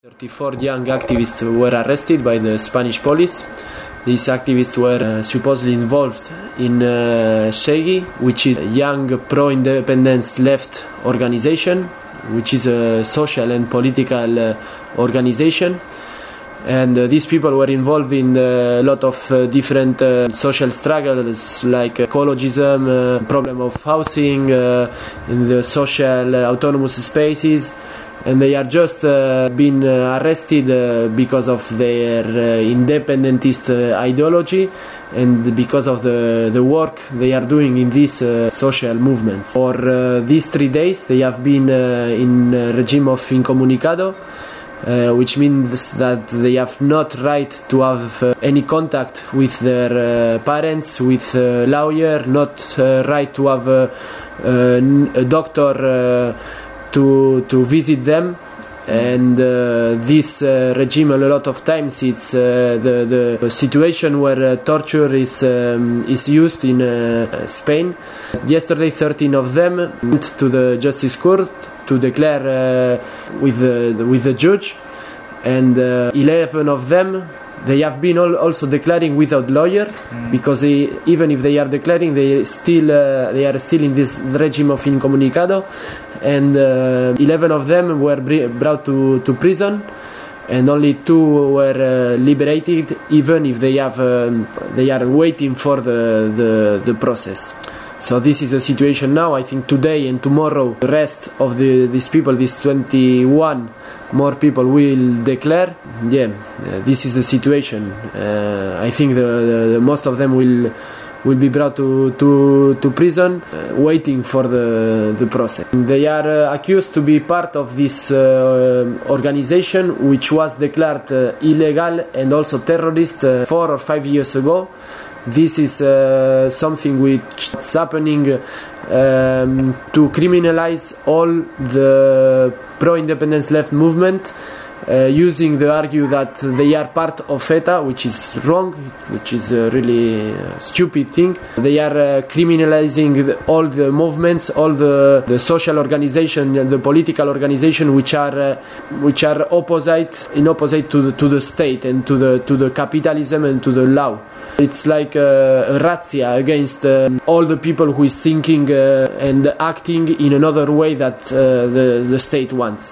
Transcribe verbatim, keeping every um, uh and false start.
thirty-four young activists were arrested by the Spanish police. These activists were uh, supposedly involved in uh, SHEGI, which is a young pro-independence left organization, which is a social and political uh, organization. And uh, these people were involved in a lot of uh, different uh, social struggles like ecologism, uh, problem of housing, uh, in the social uh, autonomous spaces. And they are just uh, been uh, arrested uh, because of their uh, independentist uh, ideology and because of the, the work they are doing in these uh, social movements. For uh, these three days they have been uh, in a regime of incomunicado, uh, which means that they have not right to have uh, any contact with their uh, parents, with a lawyer, not uh, right to have a, a, a doctor uh, to to visit them. And uh, this uh, regime a lot of times it's uh, the the situation where uh, torture is um, is used in uh, Spain. Yesterday thirteen of them went to the justice court to declare uh, with the with the judge, and uh, eleven of them they have been all also declaring without lawyer, mm. because they, even if they are declaring, they still uh, they are still in this regime of incomunicado, and uh, eleven of them were br- brought to, to prison, and only two were uh, liberated, even if they have um, they are waiting for the, the the process. So this is the situation now. I think today and tomorrow the rest of the these people, these twenty-one more people, will declare. Yeah, uh, this is the situation. Uh, I think the, the, the most of them will will be brought to to, to prison, uh, waiting for the the process. They are uh, accused to be part of this uh, organization, which was declared uh, illegal and also terrorist uh, four or five years ago. This is uh, something which is happening um, to criminalize all the pro-independence left movement, uh, using the argue that they are part of ETA, which is wrong, which is a really uh, stupid thing. They are uh, criminalizing the, all the movements, all the, the social organization, the political organization, which are uh, which are opposite in opposite to the, to the state and to the to the capitalism and to the law. It's like a, a razzia against uh, all the people who is thinking uh, and acting in another way that uh, the, the state wants.